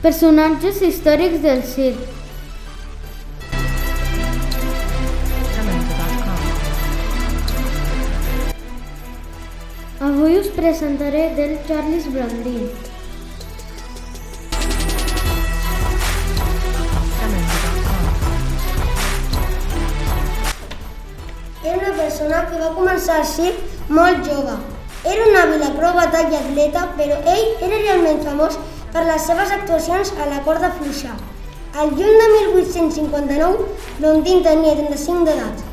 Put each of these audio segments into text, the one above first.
Personatges històrics del circ. Avui us presentaré del Charles Blondin. Era una persona que va començar al circ molt jove. Era un hàbil acròbata i atleta, però ell era realment famós per les seves actuacions a la corda fluixa. Al juny de 1859, Blondin tenia 35 d'edat.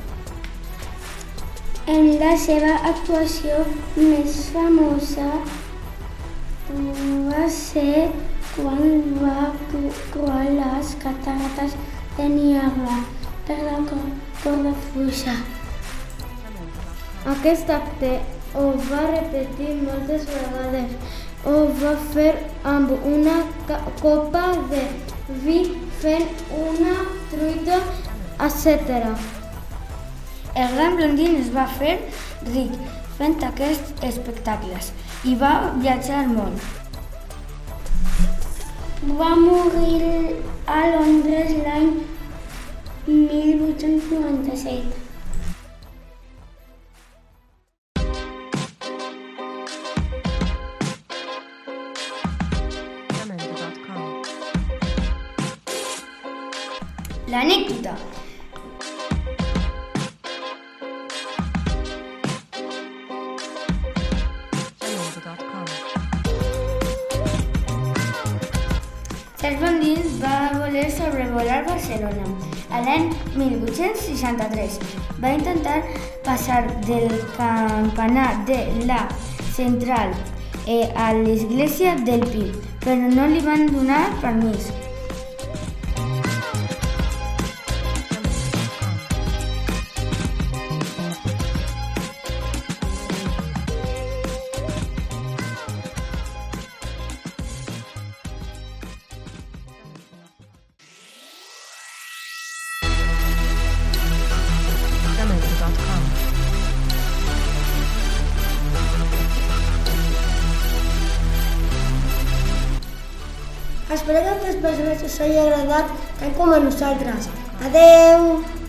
La seva actuació més famosa va ser quan va creuar les catarates de Niagara per la corda fluixa. Aquest acte ho va repetir moltes vegades. Ho va fer amb una copa de vi, fent una truita, etc. El gran Blondin es va fer ric fent aquests espectacles i va viatjar al món. Va morir a Londres l'any 1897. L'anècdota. Charles Blondin va voler sobrevolar Barcelona a l'any 1863. Va intentar passar del campanar de la Central a l'església del Pi, però no li van donar permís. Espero que aquest personatge us hagi agradat tant com a nosaltres. Adeu!